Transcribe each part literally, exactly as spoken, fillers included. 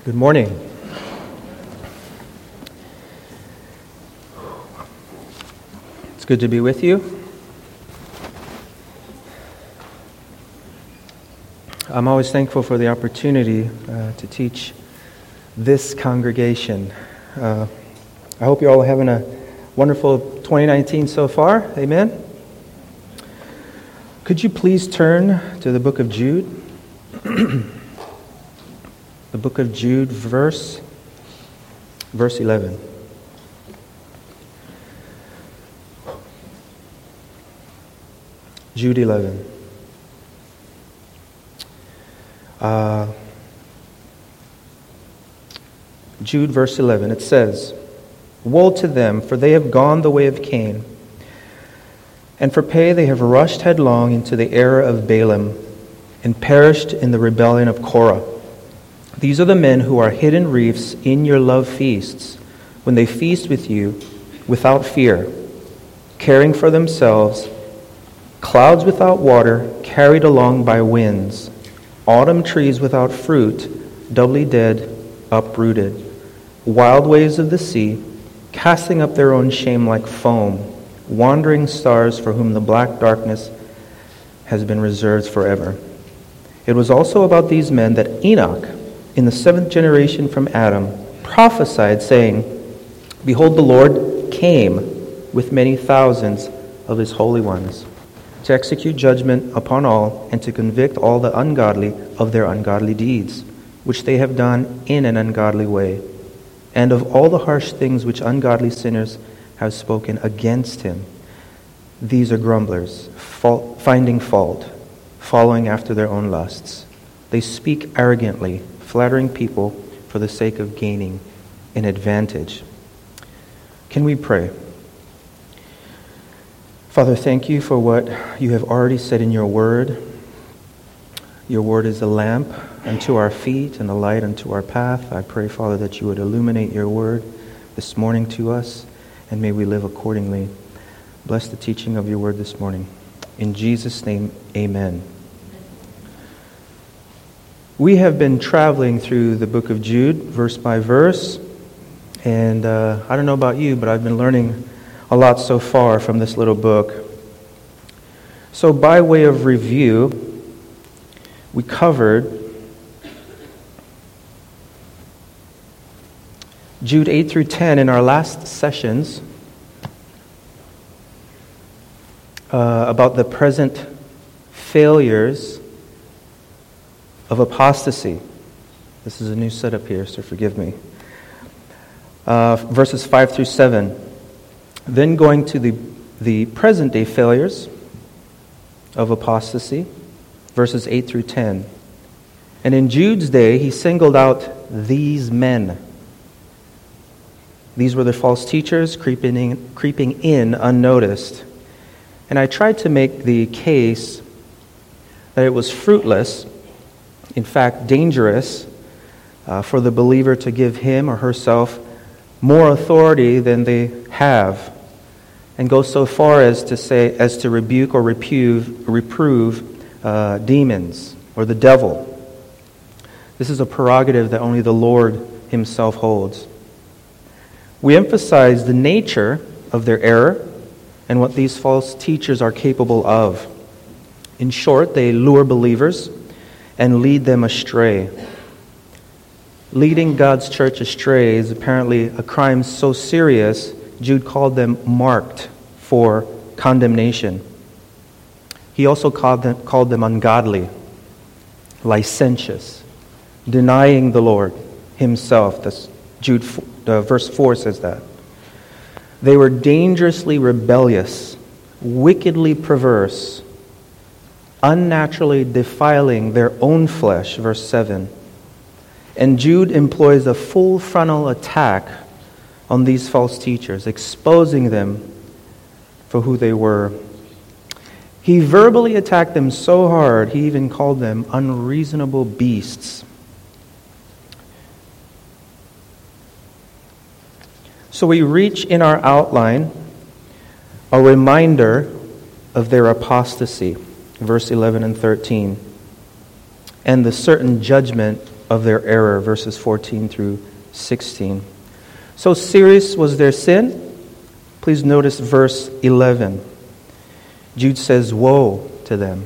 Good morning. It's good to be with you. I'm always thankful for the opportunity uh, to teach this congregation. Uh, I hope you're all having a wonderful twenty nineteen so far. Amen. Could you please turn to the book of Jude? The book of Jude, verse, verse eleven. Jude eleven. Uh, Jude, verse eleven, it says, "Woe to them, for they have gone the way of Cain, and for pay they have rushed headlong into the error of Balaam, and perished in the rebellion of Korah. These are the men who are hidden reefs in your love feasts, when they feast with you without fear, caring for themselves, clouds without water, carried along by winds, autumn trees without fruit, doubly dead, uprooted, wild waves of the sea, casting up their own shame like foam, wandering stars for whom the black darkness has been reserved forever. It was also about these men that Enoch, in the seventh generation from Adam, prophesied, saying, Behold, the Lord came with many thousands of his holy ones, to execute judgment upon all, and to convict all the ungodly of their ungodly deeds, which they have done in an ungodly way, and of all the harsh things which ungodly sinners have spoken against him. These are grumblers, fault, finding fault, following after their own lusts. They speak arrogantly, flattering people for the sake of gaining an advantage." Can we pray? Father, thank you for what you have already said in your word. Your word is a lamp unto our feet and a light unto our path. I pray, Father, that you would illuminate your word this morning to us, and may we live accordingly. Bless the teaching of your word this morning. In Jesus' name, amen. We have been traveling through the book of Jude, verse by verse, and uh, I don't know about you, but I've been learning a lot so far from this little book. So by way of review, we covered Jude eight through ten in our last sessions uh, about the present failures of apostasy. This is a new setup here, so forgive me. Uh, verses five through seven. Then going to the, the present day failures of apostasy, verses eight through ten. And in Jude's day, he singled out these men. These were the false teachers creeping in, creeping in unnoticed. And I tried to make the case that it was fruitless, in fact, dangerous, uh, for the believer to give him or herself more authority than they have, and go so far as to say, as to rebuke or reprove, reprove uh, demons or the devil. This is a prerogative that only the Lord himself holds. We emphasize the nature of their error and what these false teachers are capable of. In short, they lure believers and lead them astray. Leading God's church astray is apparently a crime so serious, Jude called them marked for condemnation. He also called them, called them ungodly, licentious, denying the Lord himself. That's Jude uh, verse four says that. They were dangerously rebellious, wickedly perverse, unnaturally defiling their own flesh, verse seven. And Jude employs a full frontal attack on these false teachers, exposing them for who they were. He verbally attacked them so hard, he even called them unreasonable beasts. So we reach in our outline a reminder of their apostasy, verse eleven and thirteen, and the certain judgment of their error, verses fourteen through sixteen. So serious was their sin? Please notice verse eleven. Jude says, woe to them.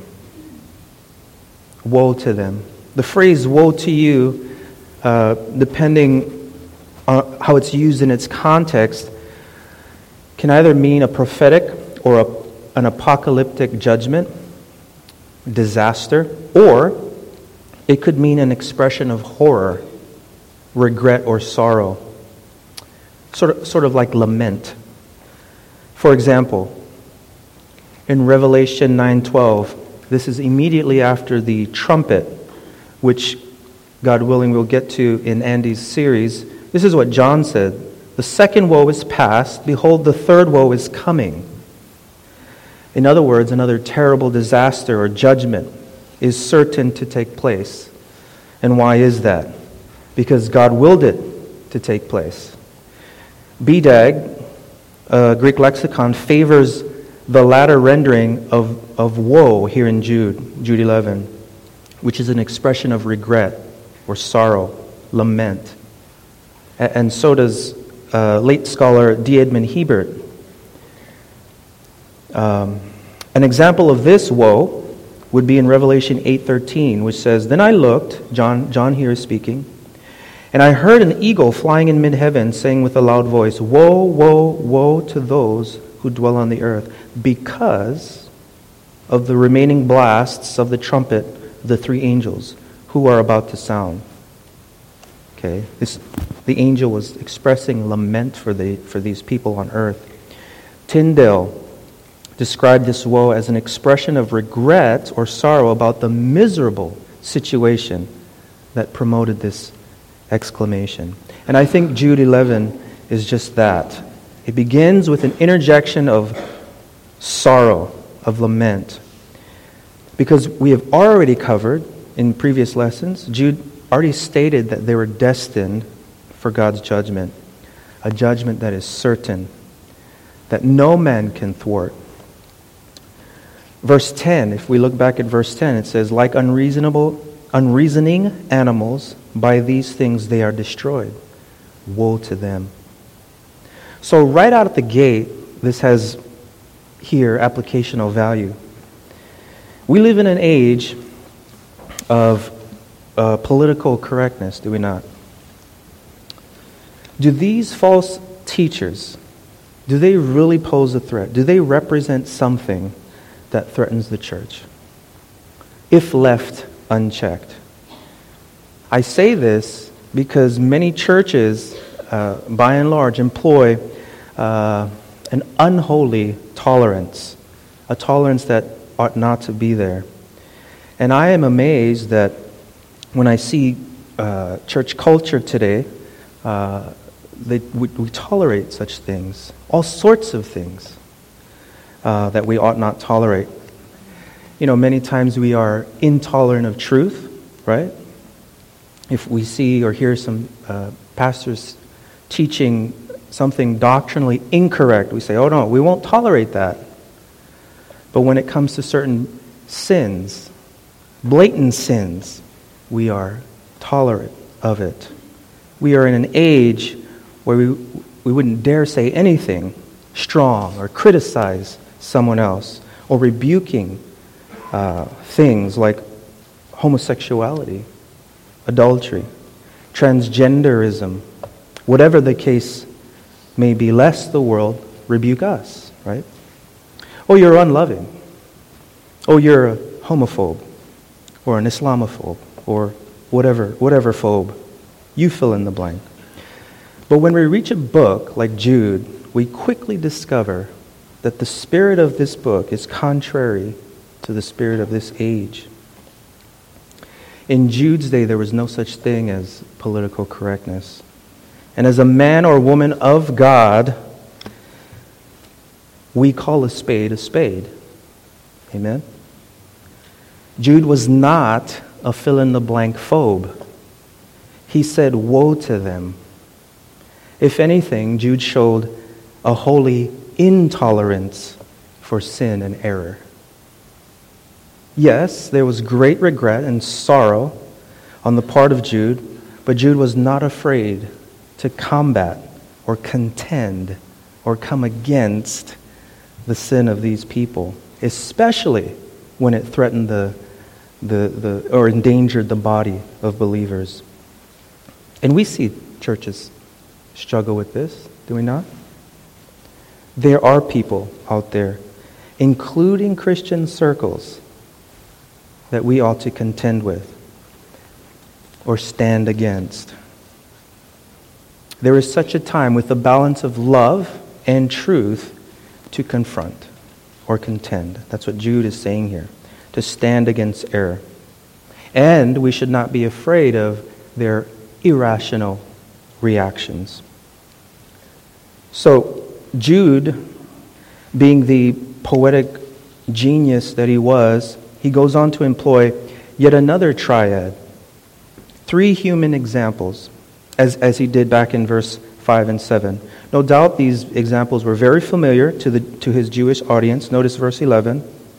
Woe to them. The phrase woe to you, uh, depending on how it's used in its context, can either mean a prophetic or a, an apocalyptic judgment, disaster, or it could mean an expression of horror, regret, or sorrow, sort of, sort of like lament. For example, in Revelation nine twelve, this is immediately after the trumpet, which, God willing, we'll get to in Andy's series. This is what John said. The second woe is past. Behold, the third woe is coming. In other words, another terrible disaster or judgment is certain to take place. And why is that? Because God willed it to take place. B D A G, a Greek lexicon, favors the latter rendering of, of woe here in Jude, Jude eleven, which is an expression of regret or sorrow, lament. And so does uh, late scholar D. Edmund Hebert. Um, an example of this woe would be in Revelation eight thirteen, which says, Then I looked, John, John here is speaking, and I heard an eagle flying in mid-heaven, saying with a loud voice, Woe, woe, woe to those who dwell on the earth, because of the remaining blasts of the trumpet of the three angels who are about to sound. Okay, this, the angel was expressing lament for the for these people on earth. Tyndale described this woe as an expression of regret or sorrow about the miserable situation that promoted this exclamation. And I think Jude eleven is just that. It begins with an interjection of sorrow, of lament. Because we have already covered in previous lessons, Jude already stated that they were destined for God's judgment, a judgment that is certain, that no man can thwart. Verse ten, if we look back at verse ten, it says, Like unreasonable, unreasoning animals, by these things they are destroyed. Woe to them. So right out of the gate, this has here applicational value. We live in an age of uh, political correctness, do we not? Do these false teachers, do they really pose a threat? Do they represent something that threatens the church, if left unchecked? I say this because many churches, uh, by and large, employ uh, an unholy tolerance, a tolerance that ought not to be there. And I am amazed that when I see uh, church culture today, uh, they, we, we tolerate such things, all sorts of things uh, that we ought not tolerate. You know, many times we are intolerant of truth, right? If we see or hear some uh, pastors teaching something doctrinally incorrect, we say, oh no, we won't tolerate that. But when it comes to certain sins, blatant sins, we are tolerant of it. We are in an age where we, we wouldn't dare say anything strong or criticize someone else or rebuking uh, things like homosexuality, adultery, transgenderism, whatever the case may be, lest the world rebuke us, right? Oh, you're unloving. Oh, you're a homophobe or an Islamophobe or whatever, whatever phobe. You fill in the blank. But when we reach a book like Jude, we quickly discover that the spirit of this book is contrary to the spirit of this age. In Jude's day, there was no such thing as political correctness. And as a man or woman of God, we call a spade a spade. Amen? Jude was not a fill-in-the-blank phobe. He said, woe to them. If anything, Jude showed a holy intolerance for sin and error. Yes, there was great regret and sorrow on the part of Jude, but Jude was not afraid to combat or contend or come against the sin of these people, especially when it threatened the, the, the or endangered the body of believers. And we see churches struggle with this, do we not? There are people out there, including Christian circles, that we ought to contend with or stand against. There is such a time with the balance of love and truth to confront or contend. That's what Jude is saying here, to stand against error. And we should not be afraid of their irrational reactions. So, Jude, being the poetic genius that he was, he goes on to employ yet another triad. Three human examples, as, as he did back in verse five and seven. No doubt these examples were very familiar to, the, to his Jewish audience. Notice verse eleven.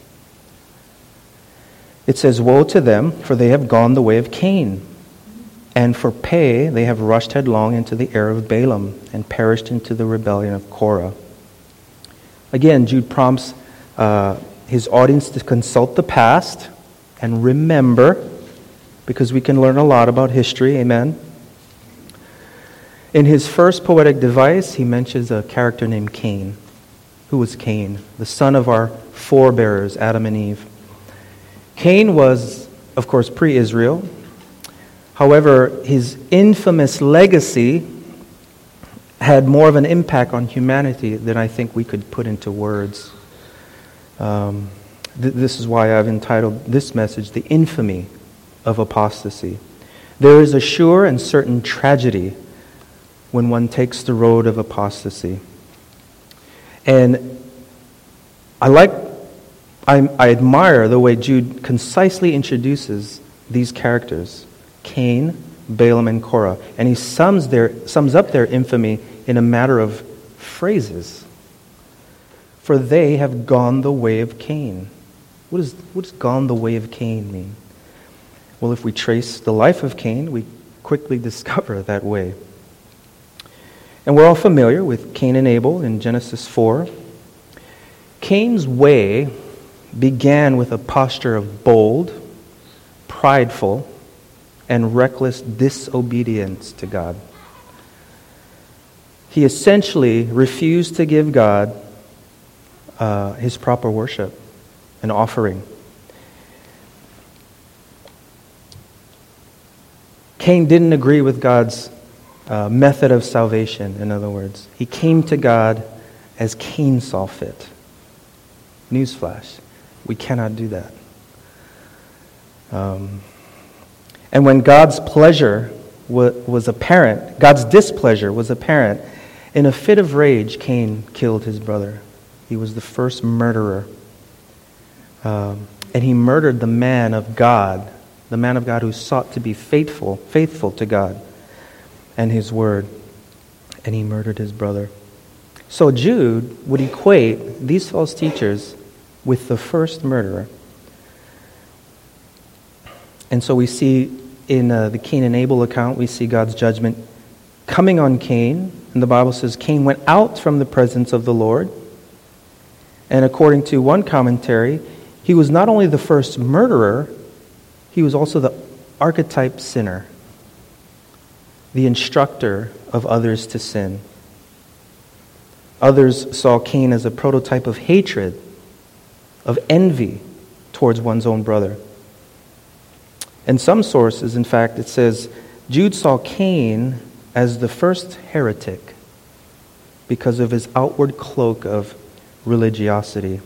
It says, "Woe to them, for they have gone the way of Cain. And for pay they have rushed headlong into the error of Balaam and perished into the rebellion of Korah." Again, Jude prompts uh, his audience to consult the past and remember, because we can learn a lot about history, amen? In his first poetic device, he mentions a character named Cain. Who was Cain? The son of our forebearers, Adam and Eve. Cain was, of course, pre-Israel. However, his infamous legacy had more of an impact on humanity than I think we could put into words. Um, th- this is why I've entitled this message, "The Infamy of Apostasy." There is a sure and certain tragedy when one takes the road of apostasy. And I like, I, I admire the way Jude concisely introduces these characters. Cain, Balaam, and Korah. And he sums their sums up their infamy in a matter of phrases. For they have gone the way of Cain. What, is, what does gone the way of Cain mean? Well, if we trace the life of Cain, we quickly discover that way. And we're all familiar with Cain and Abel in Genesis four. Cain's way began with a posture of bold, prideful, and reckless disobedience to God. He essentially refused to give God uh, his proper worship, an offering. Cain didn't agree with God's uh, method of salvation, in other words. He came to God as Cain saw fit. Newsflash, we cannot do that. Um... And when God's pleasure was apparent, God's displeasure was apparent, in a fit of rage, Cain killed his brother. He was the first murderer. Um, and he murdered the man of God, the man of God who sought to be faithful, faithful to God and his word. And he murdered his brother. So Jude would equate these false teachers with the first murderer. And so we see in uh, the Cain and Abel account, we see God's judgment coming on Cain. And the Bible says Cain went out from the presence of the Lord. And according to one commentary, he was not only the first murderer, he was also the archetype sinner, the instructor of others to sin. Others saw Cain as a prototype of hatred, of envy towards one's own brother. In some sources, in fact, it says Jude saw Cain as the first heretic because of his outward cloak of religiosity.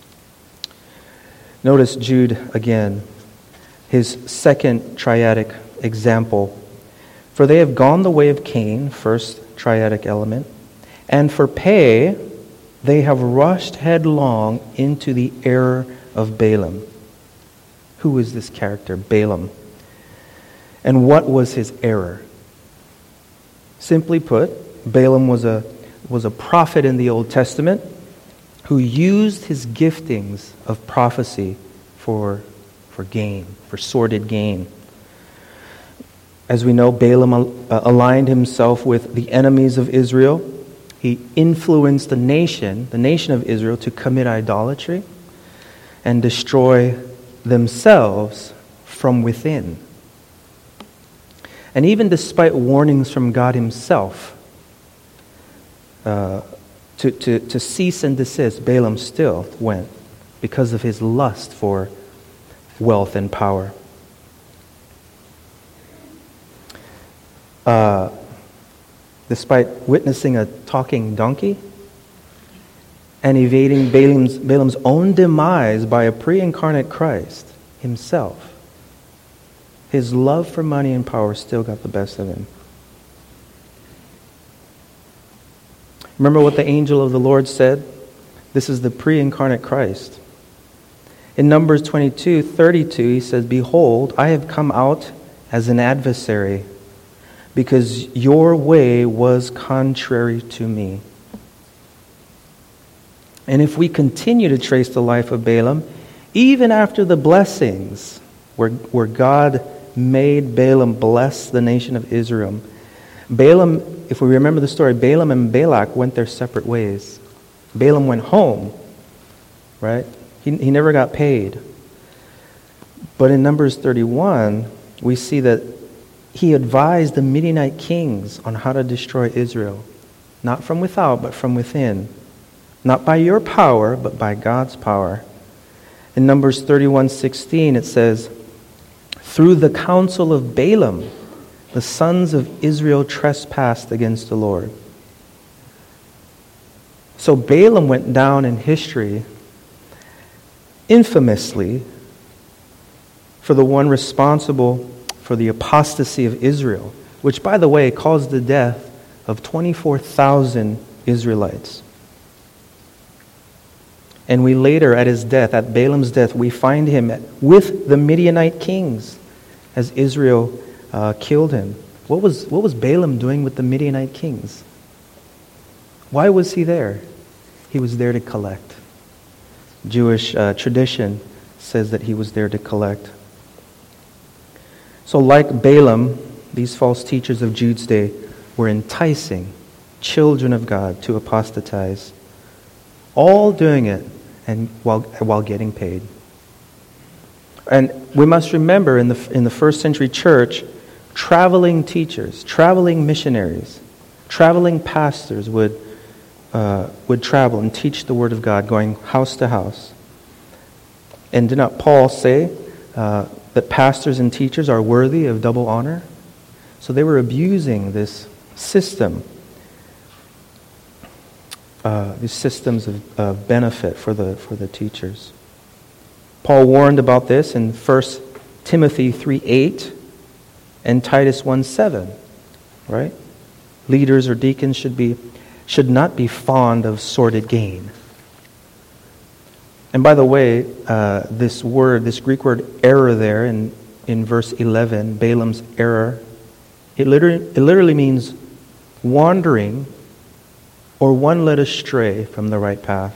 Notice Jude again, his second triadic example. For they have gone the way of Cain, first triadic element, and for pay they have rushed headlong into the error of Balaam. Who is this character, Balaam? And what was his error? Simply put, Balaam was a, was a prophet in the Old Testament who used his giftings of prophecy for, for gain, for sordid gain. As we know, Balaam uh, aligned himself with the enemies of Israel. He influenced the nation, the nation of Israel, to commit idolatry and destroy themselves from within. And even despite warnings from God himself uh, to, to, to cease and desist, Balaam still went because of his lust for wealth and power. Uh, despite witnessing a talking donkey and evading Balaam's, Balaam's own demise by a pre-incarnate Christ himself, his love for money and power still got the best of him. Remember what the angel of the Lord said? This is the pre-incarnate Christ. In Numbers twenty-two thirty-two, he says, "Behold, I have come out as an adversary, because your way was contrary to me." And if we continue to trace the life of Balaam, even after the blessings, where, where God made Balaam bless the nation of Israel, Balaam, if we remember the story, Balaam and Balak went their separate ways. Balaam went home, right? He, he never got paid. But in Numbers thirty-one, we see that he advised the Midianite kings on how to destroy Israel. Not from without, but from within. Not by your power, but by God's power. In Numbers thirty-one sixteen, it says, "Through the counsel of Balaam, the sons of Israel trespassed against the Lord." So Balaam went down in history infamously for the one responsible for the apostasy of Israel, which, by the way, caused the death of twenty-four thousand Israelites. And we later, at his death, at Balaam's death, we find him with the Midianite kings as Israel uh, killed him. What was, what was Balaam doing with the Midianite kings? Why was he there? He was there to collect. Jewish uh, tradition says that he was there to collect. So like Balaam, these false teachers of Jude's day were enticing children of God to apostatize, all doing it and while while getting paid. And we must remember, in the in the first century church, traveling teachers, traveling missionaries, traveling pastors would uh, would travel and teach the word of God, going house to house. And did not Paul say uh, that pastors and teachers are worthy of double honor? So they were abusing this system, uh, these systems of uh, benefit for the for the teachers. Paul warned about this in First Timothy three eight and Titus one seven, right? Leaders or deacons should be should not be fond of sordid gain. And by the way, uh, this word, this Greek word error there in, in verse eleven, Balaam's error, it literally, it literally means wandering or one led astray from the right path.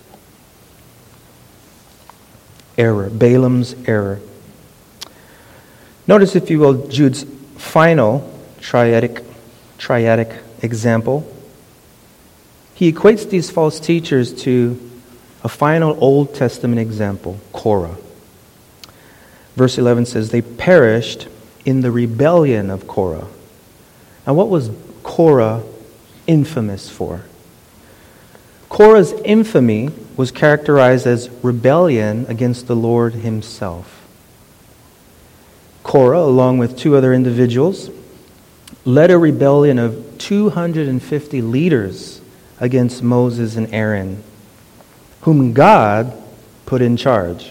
Error, Balaam's error. Notice, if you will, Jude's final triadic, triadic example. He equates these false teachers to a final Old Testament example, Korah. Verse eleven says, "They perished in the rebellion of Korah." Now, what was Korah infamous for? Korah's infamy was characterized as rebellion against the Lord himself. Korah, along with two other individuals, led a rebellion of two hundred fifty leaders against Moses and Aaron, whom God put in charge.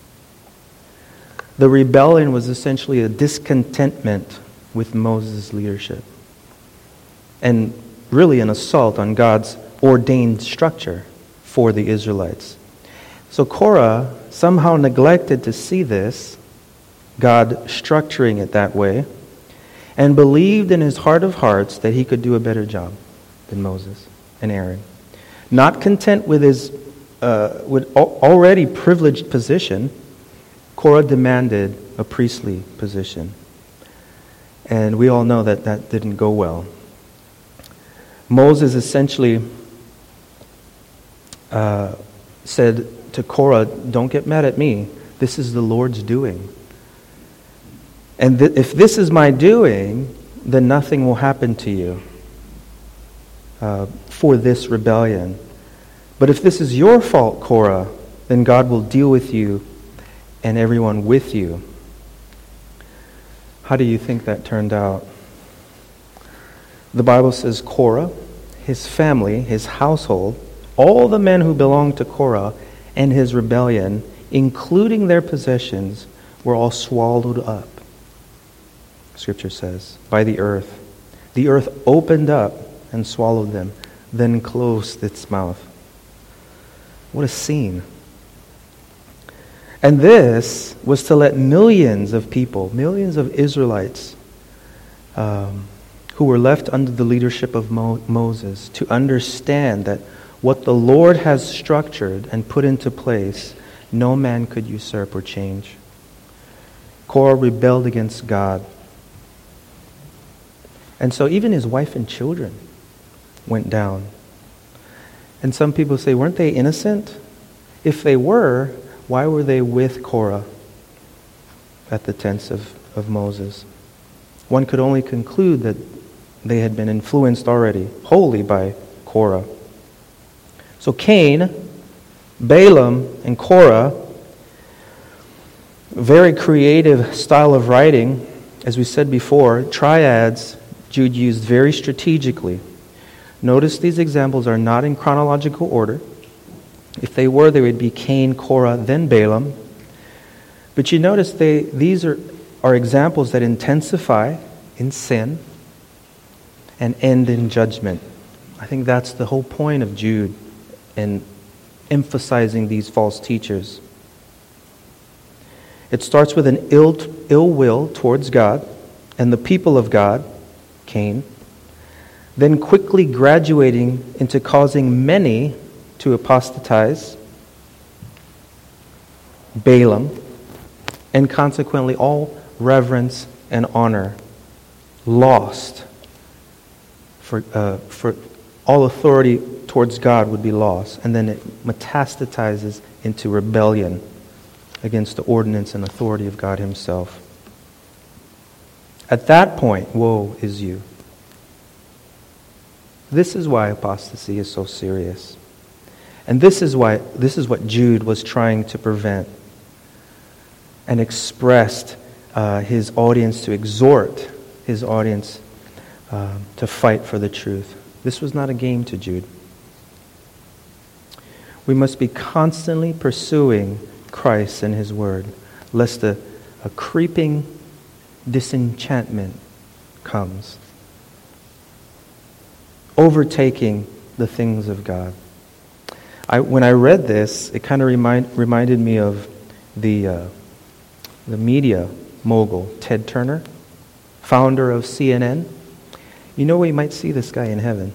The rebellion was essentially a discontentment with Moses' leadership, and really an assault on God's ordained structure for the Israelites. So Korah somehow neglected to see this, God structuring it that way, and believed in his heart of hearts that he could do a better job than Moses and Aaron. Not content with his uh, with already privileged position, Korah demanded a priestly position. And we all know that that didn't go well. Moses essentially uh, said to Korah, don't get mad at me. This is the Lord's doing. And th- if this is my doing, then nothing will happen to you uh, for this rebellion. But if this is your fault, Korah, then God will deal with you and everyone with you. How do you think that turned out? The Bible says Korah, his family, his household, all the men who belonged to Korah and his rebellion, including their possessions, were all swallowed up, Scripture says, by the earth. The earth opened up and swallowed them, then closed its mouth. What a scene. And this was to let millions of people, millions of Israelites, um, who were left under the leadership of Mo- Moses, to understand that what the Lord has structured and put into place, no man could usurp or change. Korah rebelled against God. And so even his wife and children went down. And some people say, weren't they innocent? If they were, why were they with Korah at the tents of, of Moses? One could only conclude that they had been influenced already wholly by Korah. So Cain, Balaam, and Korah, very creative style of writing. As we said before, triads Jude used very strategically. Notice these examples are not in chronological order. If they were, they would be Cain, Korah, then Balaam. But you notice they these are, are examples that intensify in sin and end in judgment. I think that's the whole point of Jude in emphasizing these false teachers. It starts with an ill, ill will towards God and the people of God, Cain, then quickly graduating into causing many to apostatize, Balaam, and consequently all reverence and honor lost. For, uh, for all authority towards God would be lost, and then it metastasizes into rebellion against the ordinance and authority of God Himself. At that point, woe is you. This is why apostasy is so serious. And this is why this is what Jude was trying to prevent, and expressed uh, his audience to exhort his audience uh, to fight for the truth. This was not a game to Jude. We must be constantly pursuing Christ and His Word, lest a, a creeping disenchantment comes, overtaking the things of God. I, when I read this, it kind of remind, reminded me of the uh, the media mogul, Ted Turner, founder of C N N. You know, we might see this guy in heaven.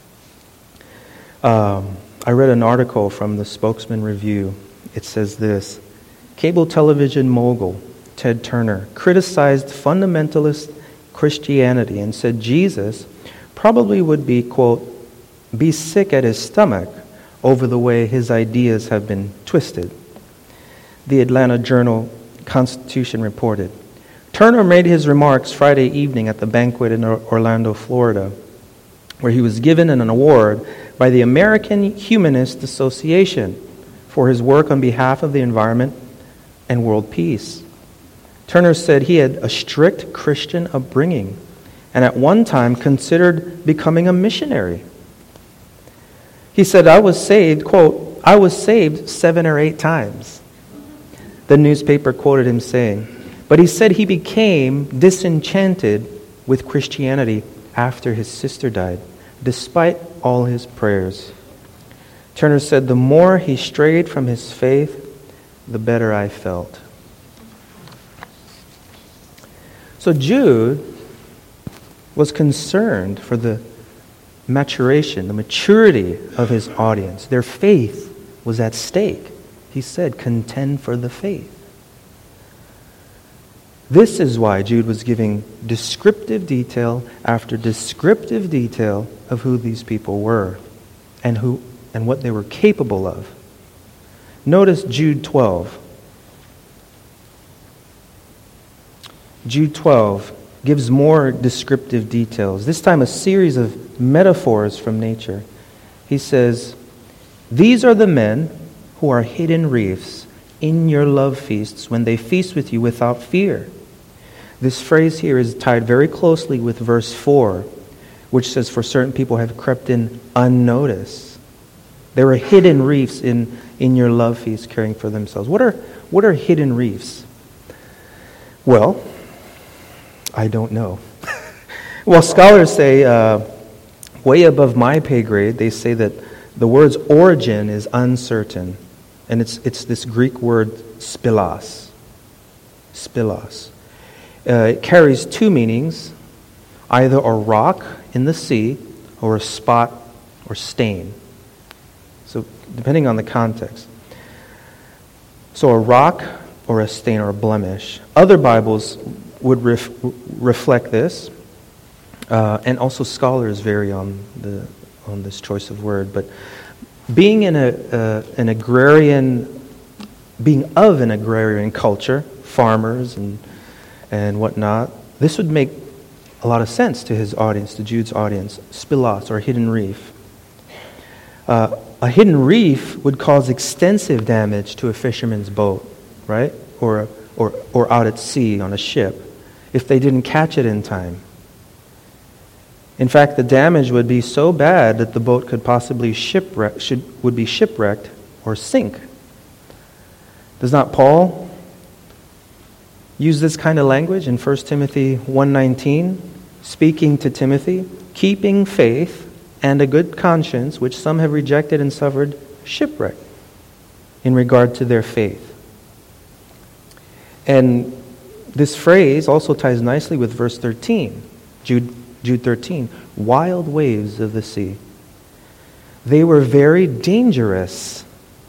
Um, I read an article from the Spokesman Review. It says this: cable television mogul Ted Turner criticized fundamentalist Christianity and said Jesus probably would be, quote, be sick at his stomach over the way his ideas have been twisted. The Atlanta Journal-Constitution reported. Turner made his remarks Friday evening at the banquet in Orlando, Florida, where he was given an award by the American Humanist Association for his work on behalf of the environment and world peace. Turner said he had a strict Christian upbringing and at one time considered becoming a missionary. He said, I was saved, quote, I was saved seven or eight times. The newspaper quoted him saying, but he said he became disenchanted with Christianity after his sister died, despite all his prayers. Turner said, the more he strayed from his faith, the better I felt. So Jude was concerned for the maturation, the maturity of his audience. Their faith was at stake. He said, contend for the faith. This is why Jude was giving descriptive detail after descriptive detail of who these people were and who and what they were capable of. Notice Jude twelve. Jude twelve gives more descriptive details, this time a series of metaphors from nature. He says, "These are the men who are hidden reefs in your love feasts when they feast with you without fear." This phrase here is tied very closely with verse four, which says, "For certain people have crept in unnoticed." There are hidden reefs in, in your love feast caring for themselves. What are, what are hidden reefs? Well, I don't know. Well, scholars say, uh, way above my pay grade, they say that the word's origin is uncertain. And it's it's this Greek word spilos. Spilos. Uh, it carries two meanings, either a rock in the sea or a spot or stain. So depending on the context. So a rock or a stain or a blemish. Other Bibles would ref, reflect this. Uh, and also scholars vary on the on this choice of word. But being in a uh, an agrarian, being of an agrarian culture, farmers and and whatnot, this would make a lot of sense to his audience, to Jude's audience. Spilos, or hidden reef. Uh, a hidden reef would cause extensive damage to a fisherman's boat, right? Or or or out at sea on a ship, if they didn't catch it in time. In fact, the damage would be so bad that the boat could possibly shipwreck, should, would be shipwrecked or sink. Does not Paul use this kind of language in First Timothy one nineteen, speaking to Timothy, keeping faith and a good conscience, which some have rejected and suffered shipwreck in regard to their faith? And this phrase also ties nicely with verse thirteen, Jude Jude thirteen, wild waves of the sea. They were very dangerous.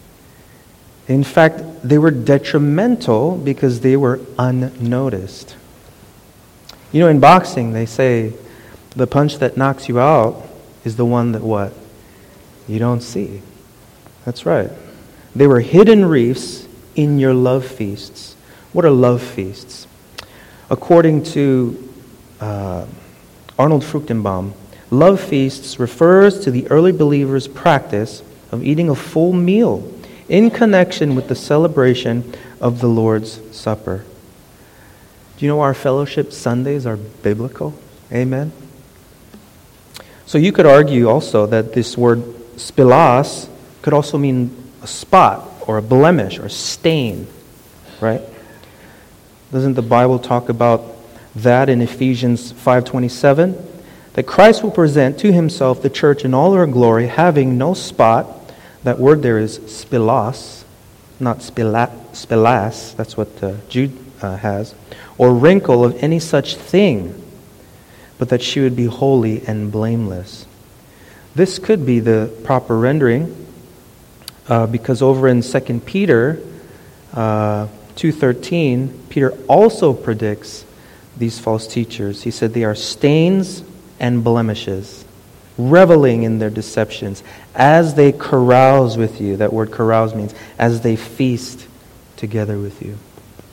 In fact, they were detrimental because they were unnoticed. You know, in boxing, they say the punch that knocks you out is the one that what? You don't see. That's right. They were hidden reefs in your love feasts. What are love feasts? According to Uh, Arnold Fruchtenbaum, love feasts refers to the early believers' practice of eating a full meal in connection with the celebration of the Lord's Supper. Do you know our fellowship Sundays are biblical? Amen? So you could argue also that this word spilos could also mean a spot or a blemish or a stain, right? Doesn't the Bible talk about that in Ephesians five twenty-seven, that Christ will present to himself the church in all her glory, having no spot. That word there is spilos, not spila, spilas, that's what uh, Jude uh, has, or wrinkle of any such thing, but that she would be holy and blameless. This could be the proper rendering, uh, because over in Second Peter uh, two thirteen, Peter also predicts these false teachers. He said they are stains and blemishes, reveling in their deceptions as they carouse with you. That word carouse means as they feast together with you.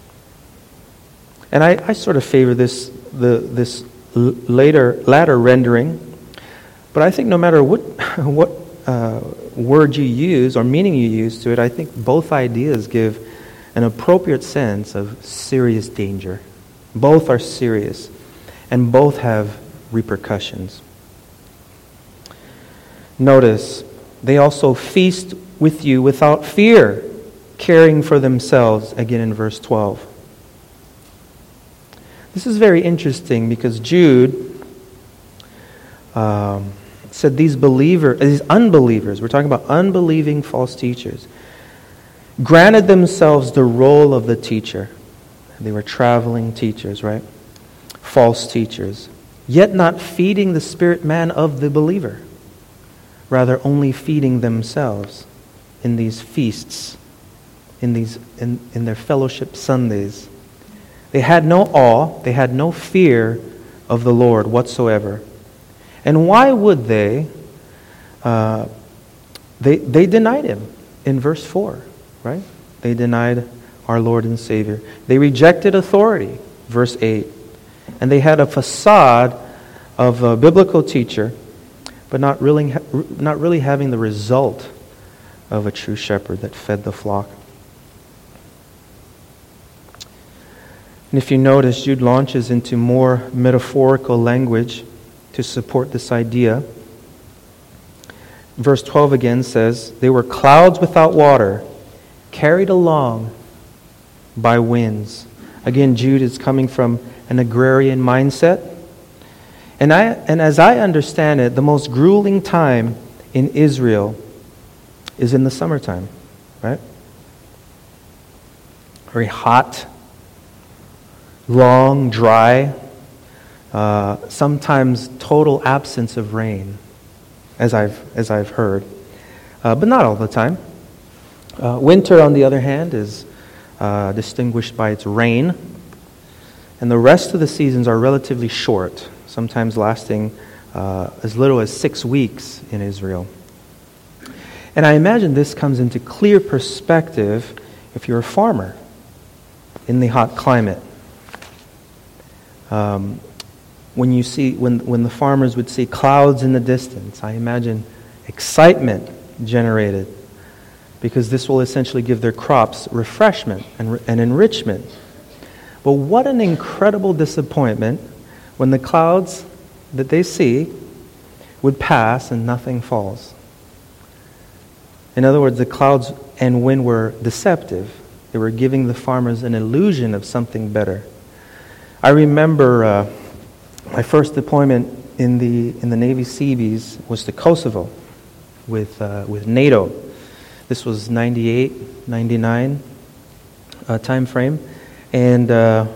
And I, I sort of favor this the this later latter rendering, but I think no matter what what uh, word you use or meaning you use to it, I think both ideas give an appropriate sense of serious danger. Both are serious, and both have repercussions. Notice, they also feast with you without fear, caring for themselves, again in verse twelve. This is very interesting because Jude um, said these believers, these unbelievers, we're talking about unbelieving false teachers, granted themselves the role of the teacher. They were traveling teachers, right? False teachers. Yet not feeding the spirit man of the believer. Rather, only feeding themselves in these feasts, in these in, in their fellowship Sundays. They had no awe, they had no fear of the Lord whatsoever. And why would they? Uh, they, they denied him in verse four, right? They denied our Lord and Savior. They rejected authority, verse eight. And they had a facade of a biblical teacher, but not really, not really having the result of a true shepherd that fed the flock. And if you notice, Jude launches into more metaphorical language to support this idea. Verse twelve again says, they were clouds without water, carried along by winds. Again, Jude is coming from an agrarian mindset. And I and as I understand it, the most grueling time in Israel is in the summertime, right? Very hot, long, dry, uh, sometimes total absence of rain, as I've as I've heard, uh, but not all the time. Uh, winter, on the other hand, is uh, distinguished by its rain, and the rest of the seasons are relatively short, sometimes lasting uh, as little as six weeks in Israel. And I imagine this comes into clear perspective if you're a farmer in the hot climate. Um, when you see, when when the farmers would see clouds in the distance, I imagine excitement generated, because this will essentially give their crops refreshment and, and enrichment. But what an incredible disappointment when the clouds that they see would pass and nothing falls. In other words, the clouds and wind were deceptive. They were giving the farmers an illusion of something better. I remember uh, my first deployment in the in the Navy Seabees was to Kosovo with uh, with NATO. This was ninety-eight, ninety-nine uh, time frame, and uh,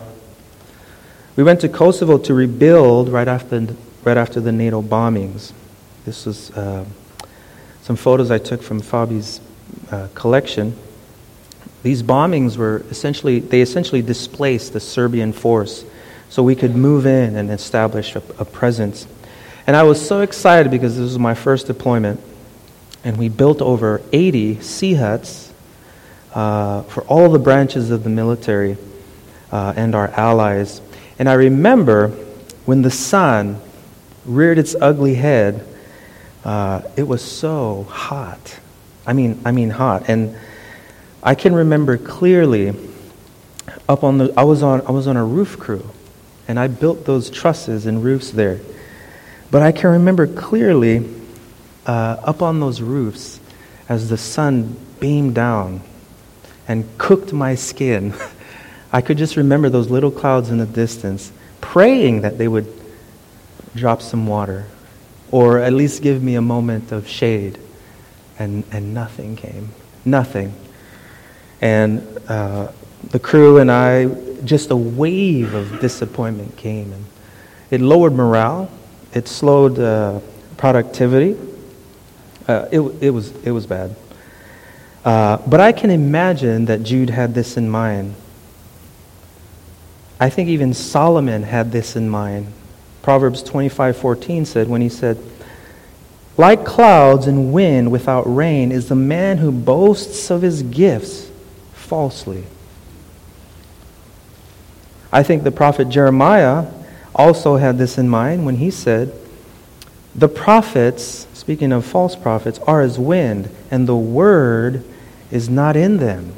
we went to Kosovo to rebuild right after right after the NATO bombings. This was uh, some photos I took from Fabi's uh, collection. These bombings were essentially, they essentially displaced the Serbian force so we could move in and establish a, a presence. And I was so excited because this was my first deployment. And we built over eighty sea huts uh, for all the branches of the military uh, and our allies. And I remember when the sun reared its ugly head, uh, it was so hot. I mean, I mean hot. And I can remember clearly up on the I was on I was on a roof crew, and I built those trusses and roofs there. But I can remember clearly uh, up on those roofs as the sun beamed down and cooked my skin. I could just remember those little clouds in the distance, praying that they would drop some water, or at least give me a moment of shade, and and nothing came, nothing. And uh, the crew and I, just a wave of disappointment came, and it lowered morale. It slowed uh, productivity. Uh, it it was it was bad. Uh, but I can imagine that Jude had this in mind. I think even Solomon had this in mind. Proverbs twenty-five fourteen said, when he said, "Like clouds and wind without rain is the man who boasts of his gifts falsely." I think the prophet Jeremiah also had this in mind when he said, "The prophets," speaking of false prophets, "are as wind, and the word is not in them."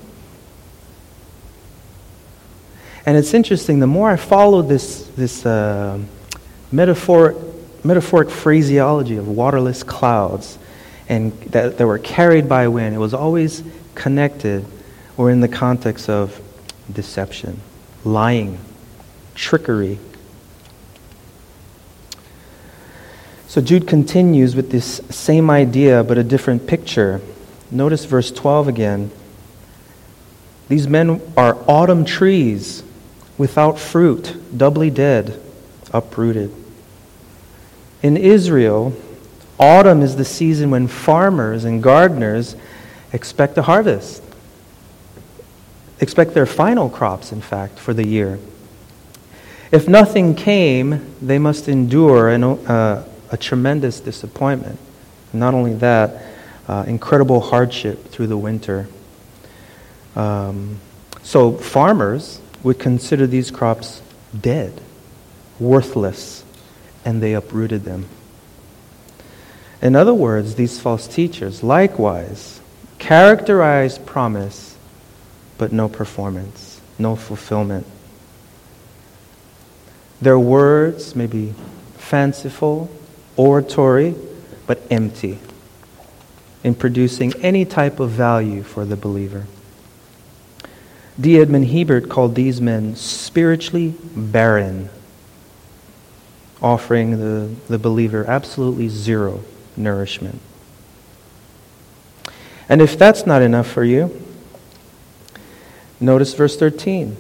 And it's interesting, the more I follow this this uh, metaphoric, metaphoric phraseology of waterless clouds and that, that were carried by wind, it was always connected or in the context of deception, lying, trickery. So Jude continues with this same idea but a different picture. Notice verse twelve again. These men are autumn trees without fruit, doubly dead, uprooted. In Israel, autumn is the season when farmers and gardeners expect a harvest. Expect their final crops, in fact, for the year. If nothing came, they must endure an, uh, a tremendous disappointment. Not only that, uh, incredible hardship through the winter. Um, so farmers would consider these crops dead, worthless, and they uprooted them. In other words, these false teachers likewise characterize promise, but no performance, no fulfillment. Their words may be fanciful, oratory, but empty in producing any type of value for the believer. D. Edmond Hebert called these men spiritually barren, offering the, the believer absolutely zero nourishment. And if that's not enough for you, notice verse thirteen.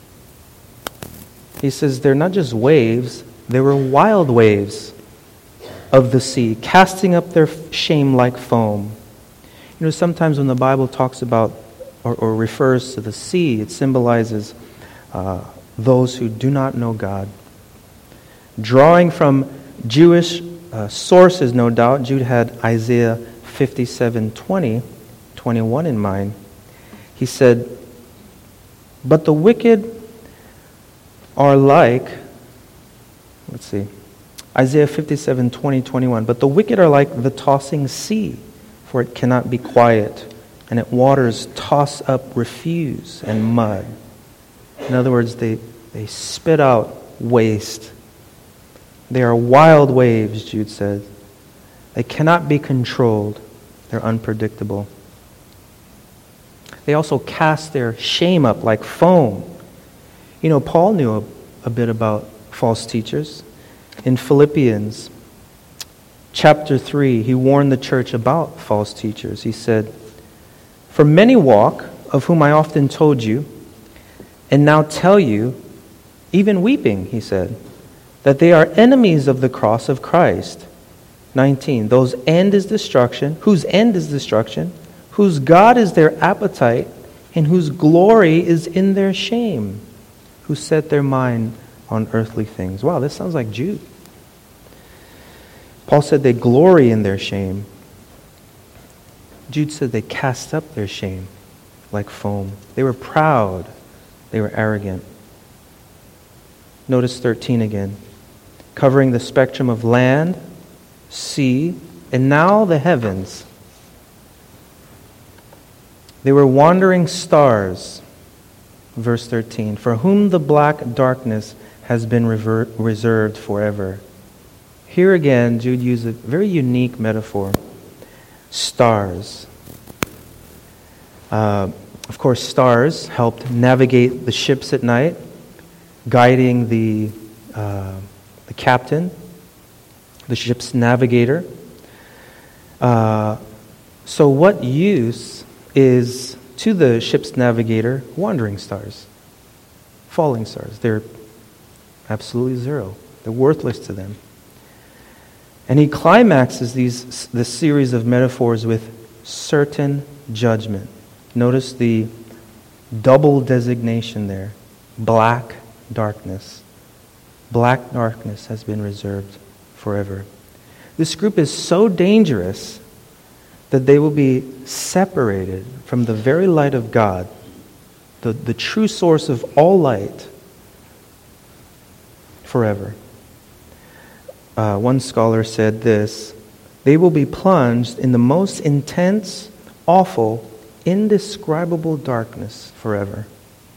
He says they're not just waves, they were wild waves of the sea, casting up their shame like foam. You know, sometimes when the Bible talks about or, or refers to the sea, it symbolizes uh, those who do not know God. Drawing from Jewish uh, sources, no doubt, Jude had Isaiah fifty-seven twenty, twenty-one in mind. He said, "But the wicked are like," let's see, Isaiah fifty-seven twenty, twenty-one, "But the wicked are like the tossing sea, for it cannot be quiet, and its waters toss up refuse and mud." In other words, they, they spit out waste. They are wild waves, Jude says. They cannot be controlled. They're unpredictable. They also cast their shame up like foam. You know, Paul knew a, a bit about false teachers. In Philippians chapter three, he warned the church about false teachers. He said, "For many walk, of whom I often told you, and now tell you, even weeping," he said, "that they are enemies of the cross of Christ." nineteen, "Those end is destruction, whose end is destruction, whose God is their appetite, and whose glory is in their shame, who set their mind on earthly things." Wow, this sounds like Jude. Paul said they glory in their shame. Jude said they cast up their shame like foam. They were proud. They were arrogant. Notice thirteen again. Covering the spectrum of land, sea, and now the heavens. They were wandering stars. Verse thirteen. "For whom the black darkness has been rever- reserved forever." Here again, Jude used a very unique metaphor. Stars. Uh, of course, stars helped navigate the ships at night, guiding the, uh, the captain, the ship's navigator. Uh, so what use is to the ship's navigator wandering stars, falling stars? They're absolutely zero. They're worthless to them. And he climaxes these this series of metaphors with certain judgment. Notice the double designation there. Black darkness. Black darkness has been reserved forever. This group is so dangerous that they will be separated from the very light of God, the, the true source of all light, forever. Uh, one scholar said this: "They will be plunged in the most intense, awful, indescribable darkness forever."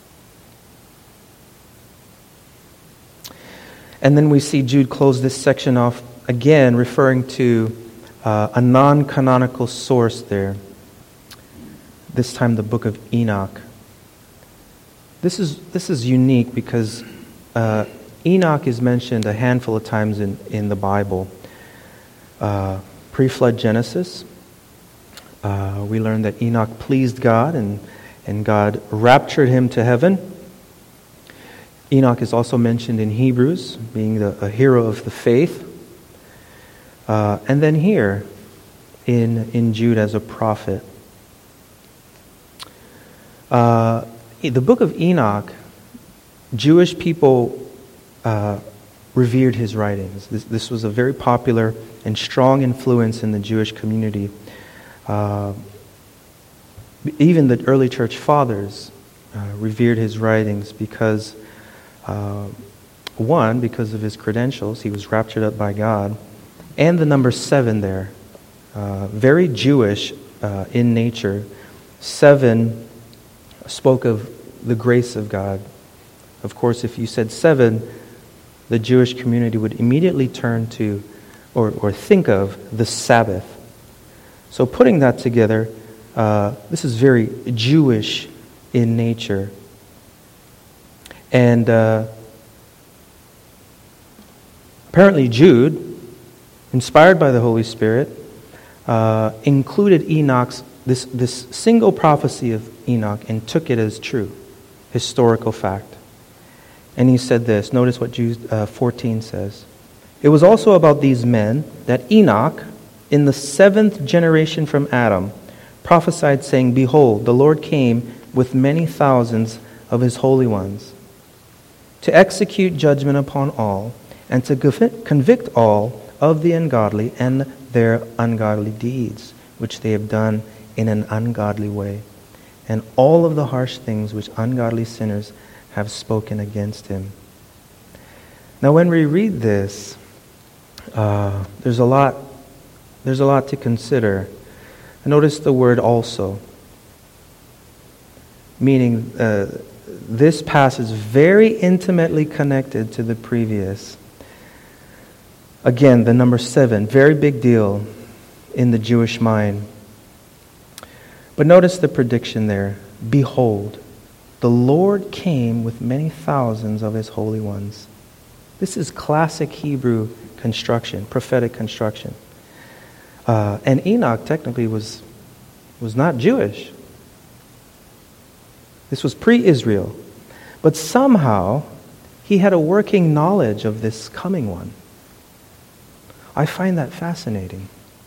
And then we see Jude close this section off again, referring to uh, a non-canonical source there. This time the book of Enoch. This is this is unique because uh, Enoch is mentioned a handful of times in, in the Bible. Uh, pre-flood Genesis, uh, we learn that Enoch pleased God and, and God raptured him to heaven. Enoch is also mentioned in Hebrews, being the, a hero of the faith. Uh, and then here in, in Jude as a prophet. Uh, the book of Enoch, Jewish people uh, revered his writings. This, this was a very popular and strong influence in the Jewish community. Uh, even the early church fathers uh, revered his writings because, uh, one, because of his credentials, he was raptured up by God, and the number seven there, uh, very Jewish uh, in nature. Seven spoke of the grace of God. Of course, if you said seven, the Jewish community would immediately turn to or, or think of the Sabbath. So putting that together, uh, this is very Jewish in nature. And uh, apparently Jude, inspired by the Holy Spirit, uh, included Enoch's, this, this single prophecy of Enoch and took it as true, historical fact. And he said this, notice what Jude uh, fourteen says. It was also about these men that Enoch, in the seventh generation from Adam, prophesied, saying, Behold, the Lord came with many thousands of his holy ones, to execute judgment upon all, and to convict all of the ungodly and their ungodly deeds, which they have done in an ungodly way, and all of the harsh things which ungodly sinners have spoken against him. Now, when we read this, uh, there's a lot. There's a lot to consider. Notice the word "also," meaning uh, this passage is very intimately connected to the previous. Again, the number seven, very big deal in the Jewish mind. But notice the prediction there. Behold, the Lord came with many thousands of his holy ones. This is classic Hebrew construction, prophetic construction. Uh, and Enoch technically was, was not Jewish. This was pre-Israel. But somehow, he had a working knowledge of this coming one. I find that fascinating.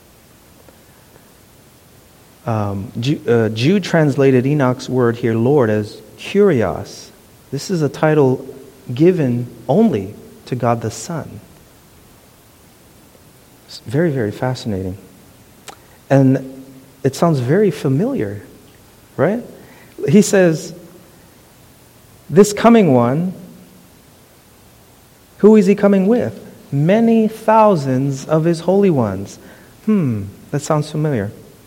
Um, Jude, uh, Jude translated Enoch's word here, Lord, as Kurios. This is a title given only to God the Son. It's very, very fascinating. And it sounds very familiar, right? He says, this coming one, who is he coming with? Many thousands of his holy ones. Hmm, that sounds familiar.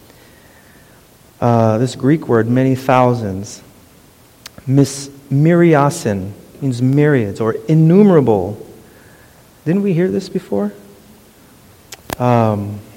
Uh, this Greek word, many thousands, mis myriasin, means myriads or innumerable. Didn't we hear this before? Um,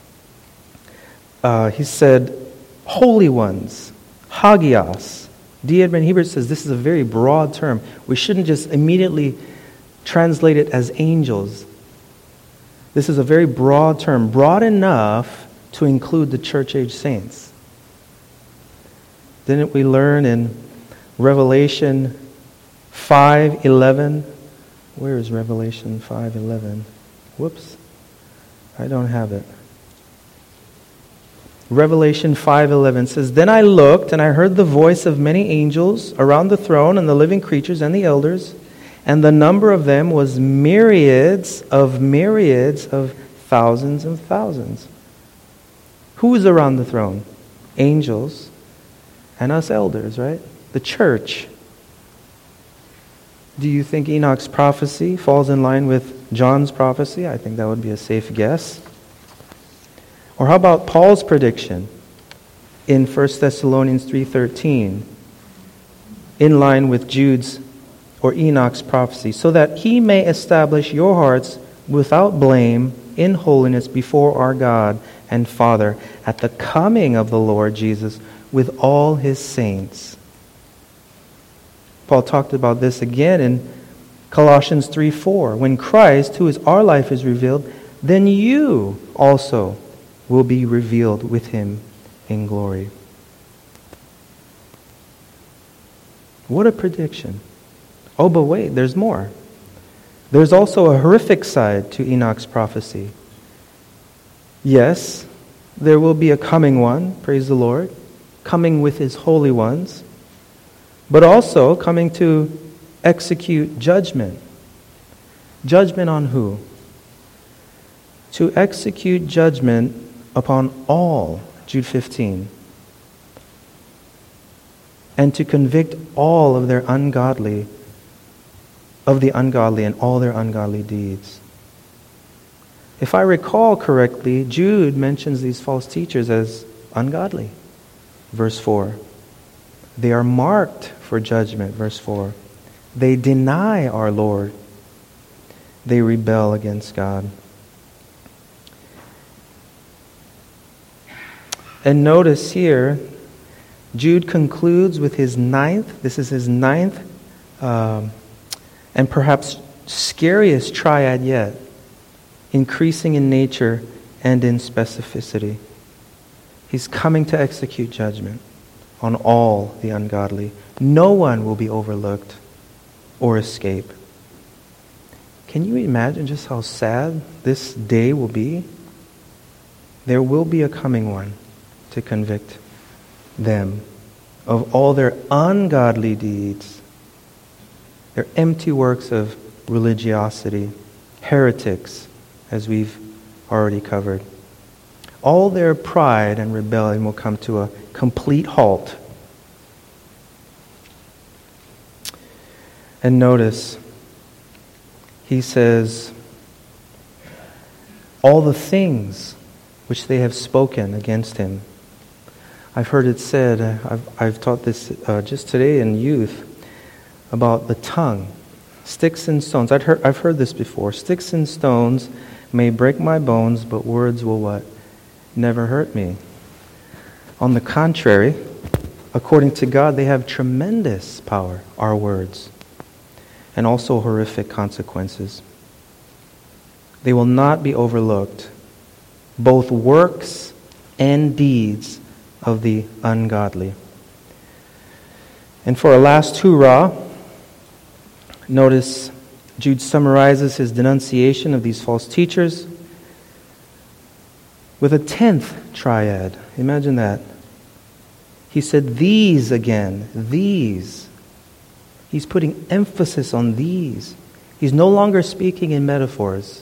uh, he said, holy ones, hagios. D. Edmund Hebert says this is a very broad term. We shouldn't just immediately translate it as angels. This is a very broad term, broad enough to include the church-age saints. Didn't we learn in Revelation five eleven? Where is Revelation five eleven? Whoops. I don't have it. Revelation five eleven says, Then I looked, and I heard the voice of many angels around the throne, and the living creatures and the elders, and the number of them was myriads of myriads of thousands and thousands. Who is around the throne? Angels and us elders, right? The church. Do you think Enoch's prophecy falls in line with John's prophecy? I think that would be a safe guess. Or how about Paul's prediction in First Thessalonians three thirteen, in line with Jude's or Enoch's prophecy, so that he may establish your hearts without blame in holiness before our God and Father at the coming of the Lord Jesus with all his saints. Paul talked about this again in Colossians three four. When Christ, who is our life, is revealed, then you also will be revealed with him in glory. What a prediction. Oh, but wait, there's more. There's also a horrific side to Enoch's prophecy. Yes, there will be a coming one, praise the Lord, coming with his holy ones, but also coming to execute judgment. Judgment on who? To execute judgment upon all, Jude fifteen, and to convict all of their ungodly, of the ungodly and all their ungodly deeds. If I recall correctly, Jude mentions these false teachers as ungodly. Verse four. They are marked for judgment. Verse four. They deny our Lord. They rebel against God. And notice here, Jude concludes with his ninth, this is his ninth, um, and perhaps scariest triad yet, increasing in nature and in specificity. He's coming to execute judgment on all the ungodly. No one will be overlooked or escape. Can you imagine just how sad this day will be? There will be a coming one to convict them of all their ungodly deeds, their empty works of religiosity, heretics, as we've already covered. All their pride and rebellion will come to a complete halt. And notice, he says, all the things which they have spoken against him. I've heard it said, I've, I've taught this uh, just today in youth, about the tongue. Sticks and stones. I've heard, I've heard this before. Sticks and stones may break my bones, but words will what? Never hurt me. On the contrary, according to God, they have tremendous power, our words, and also horrific consequences. They will not be overlooked. Both works and deeds of the ungodly. And for our last hurrah, notice Jude summarizes his denunciation of these false teachers with a tenth triad. Imagine that. He said these again, these. He's putting emphasis on these. He's no longer speaking in metaphors.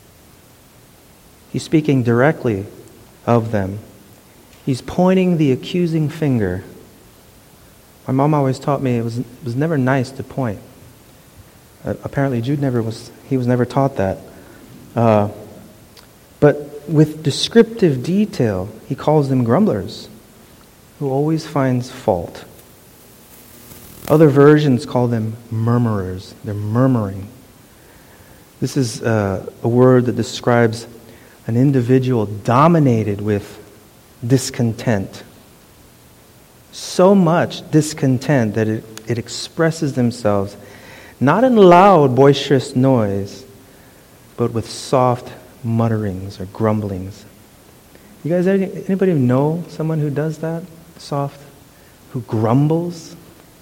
He's speaking directly of them. He's pointing the accusing finger. My mom always taught me it was, it was never nice to point. Uh, apparently Jude never was, he was never taught that. Uh, but with descriptive detail, he calls them grumblers, who always finds fault. Other versions call them murmurers. They're murmuring. This is uh, a word that describes an individual dominated with discontent. So much discontent that it, it expresses themselves not in loud, boisterous noise, but with soft mutterings or grumblings. You guys, anybody know someone who does that? Soft, who grumbles?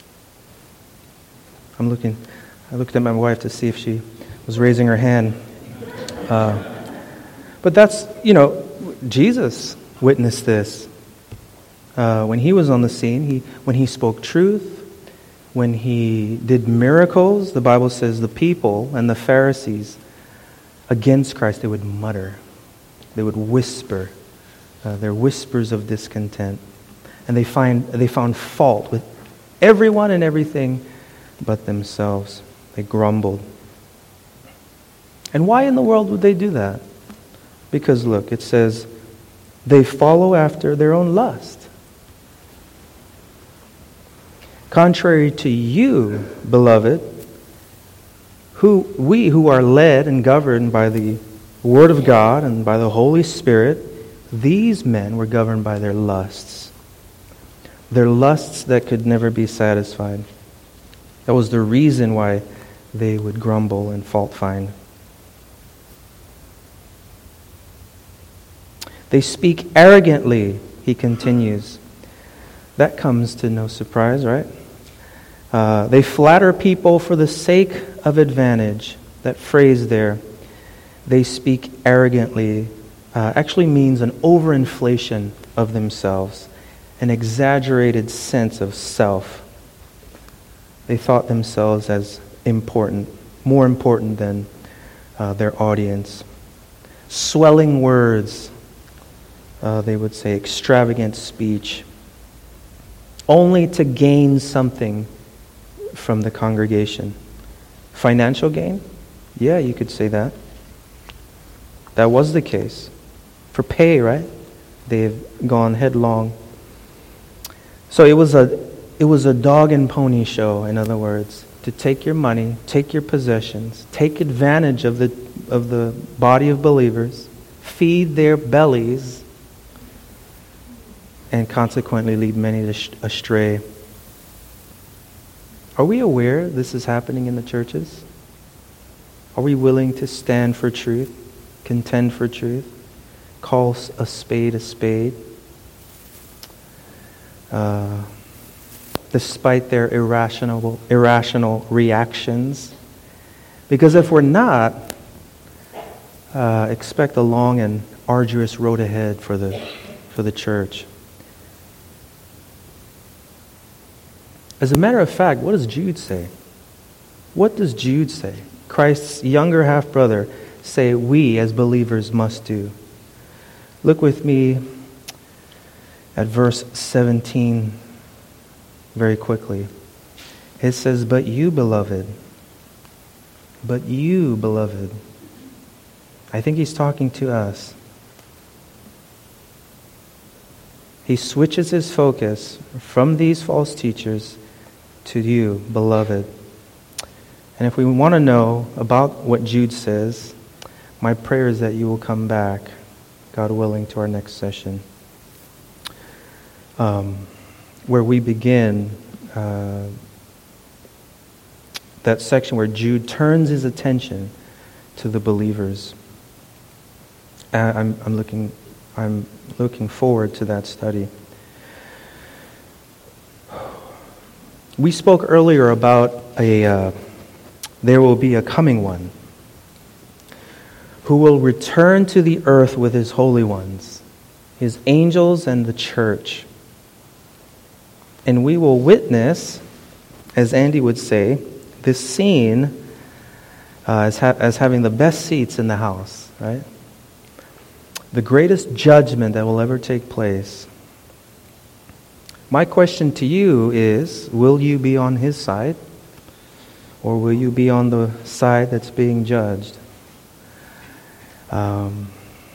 I'm looking, I looked at my wife to see if she was raising her hand. Uh, but that's, you know, Jesus witnessed this. Uh, when he was on the scene, he when he spoke truth, when he did miracles, the Bible says the people and the Pharisees against Christ, they would mutter. They would whisper. Uh, they're whispers of discontent. And they find they found fault with everyone and everything but themselves. They grumbled. And why in the world would they do that? Because look, it says, they follow after their own lust. Contrary to you, beloved, who we who are led and governed by the Word of God and by the Holy Spirit, these men were governed by their lusts. Their lusts that could never be satisfied. That was the reason why they would grumble and fault find. They speak arrogantly, he continues. That comes to no surprise, right? Uh, they flatter people for the sake of advantage. That phrase there, they speak arrogantly, uh, actually means an overinflation of themselves, an exaggerated sense of self. They thought themselves as important, more important than uh, their audience. Swelling words, uh, they would say, extravagant speech, only to gain something from the congregation. Financial gain? Yeah, you could say that. That was the case. For pay, right? They've gone headlong. So it was a it was a dog and pony show, in other words, to take your money, take your possessions, take advantage of the of the body of believers, feed their bellies, and consequently lead many astray. Are we aware this is happening in the churches? Are we willing to stand for truth, contend for truth, call a spade a spade? Uh, despite their irrational, irrational reactions. Because if we're not, uh, expect a long and arduous road ahead for the for the church. As a matter of fact, what does Jude say? What does Jude say? Christ's younger half-brother say we as believers must do. Look with me at verse seventeen very quickly. It says, "But you, beloved, but you, beloved." I think he's talking to us. He switches his focus from these false teachers to you, beloved. And if we want to know about what Jude says, my prayer is that you will come back, God willing, to our next session, um, where we begin uh, that section where Jude turns his attention to the believers. And I'm, I'm looking, I'm looking forward to that study. We spoke earlier about a uh, there will be a coming one who will return to the earth with his holy ones, his angels and the church. And we will witness, as Andy would say, this scene uh, as, ha- as having the best seats in the house, right? The greatest judgment that will ever take place. My question to you is, will you be on his side? Or will you be on the side that's being judged? Um,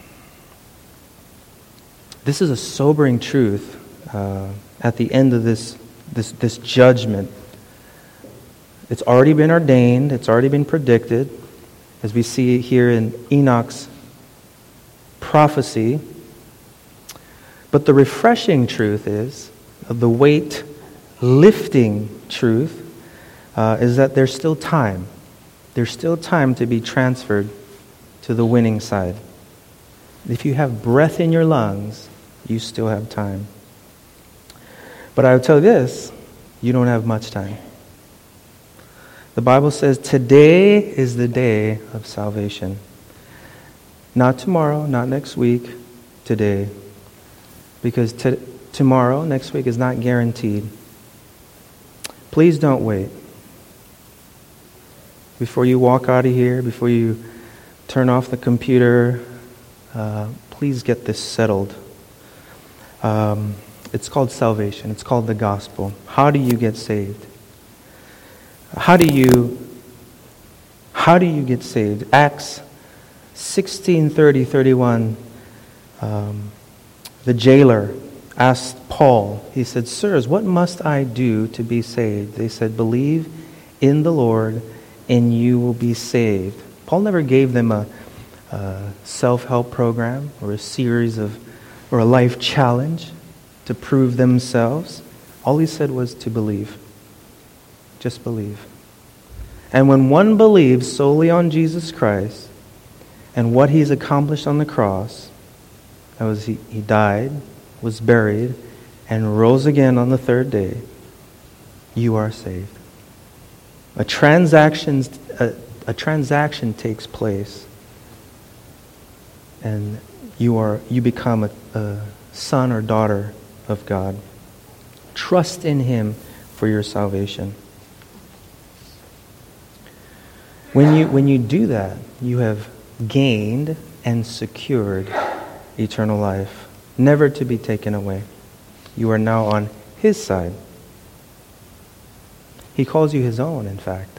this is a sobering truth uh, at the end of this, this, this judgment. It's already been ordained. It's already been predicted. As we see here in Enoch's prophecy. But the refreshing truth is, the weight lifting truth, uh, is that there's still time. There's still time to be transferred to the winning side. If you have breath in your lungs, you still have time. But I will tell you this, you don't have much time. The Bible says today is the day of salvation. Not tomorrow, not next week, today. Because t- tomorrow, next week is not guaranteed. Please don't wait. Before you walk out of here, before you turn off the computer, uh, please get this settled. Um, it's called salvation. It's called the gospel. How do you get saved? How do you, how do you get saved? Acts sixteen, thirty, thirty-one, um, the jailer asked Paul, he said, "Sirs, what must I do to be saved?" They said, "Believe in the Lord and you will be saved." Paul never gave them a, a self-help program or a series of, or a life challenge to prove themselves. All he said was to believe. Just believe. And when one believes solely on Jesus Christ and what he's accomplished on the cross, that was he, he died, was buried, and rose again on the third day, you are saved. A transaction, a, a transaction takes place, and you are you become a, a son or daughter of God. Trust in him for your salvation. When you, when you do that, you have gained and secured eternal life, never to be taken away. You are now on His side. He calls you His own, in fact.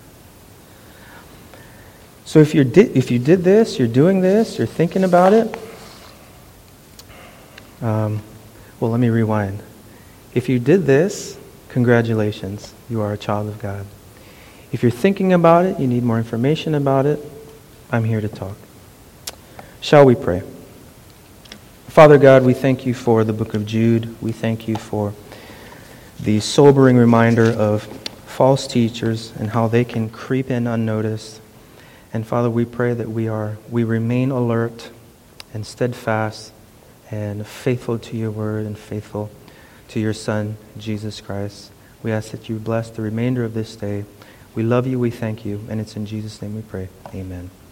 So if you did, if you did this, you're doing this, you're thinking about it. Um, well, let me rewind. If you did this, congratulations, you are a child of God. If you're thinking about it, you need more information about it, I'm here to talk. Shall we pray? Father God, we thank you for the book of Jude. We thank you for the sobering reminder of false teachers and how they can creep in unnoticed. And Father, we pray that we are we remain alert and steadfast and faithful to your word and faithful to your Son, Jesus Christ. We ask that you bless the remainder of this day. We love you, we thank you, and it's in Jesus' name we pray. Amen.